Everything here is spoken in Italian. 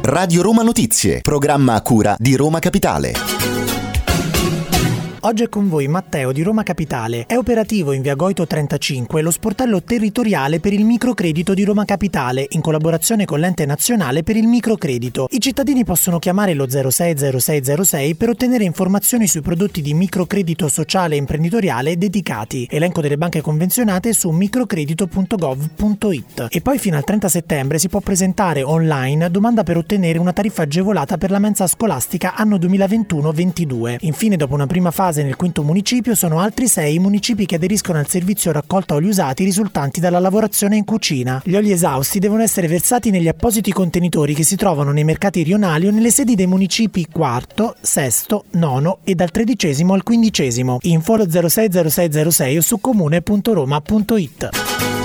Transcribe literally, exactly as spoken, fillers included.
Radio Roma Notizie, programma a cura di Roma Capitale. Oggi è con voi Matteo di Roma Capitale. È operativo in via Goito trentacinque lo sportello territoriale per il microcredito di Roma Capitale, in collaborazione con l'Ente Nazionale per il Microcredito. I cittadini possono chiamare lo zero sei zero sei zero sei per ottenere informazioni sui prodotti di microcredito sociale e imprenditoriale dedicati. Elenco delle banche convenzionate su microcredito punto gov punto it. E poi fino al trenta settembre si può presentare online domanda per ottenere una tariffa agevolata per la mensa scolastica anno duemilaventuno ventidue. Infine, dopo una prima fase nel quinto municipio, sono altri sei i municipi che aderiscono al servizio raccolta oli usati risultanti dalla lavorazione in cucina. Gli oli esausti devono essere versati negli appositi contenitori che si trovano nei mercati rionali o nelle sedi dei municipi quarto, sesto, nono e dal tredicesimo al quindicesimo. Info allo zero sei zero sei zero sei o su comune punto roma punto it.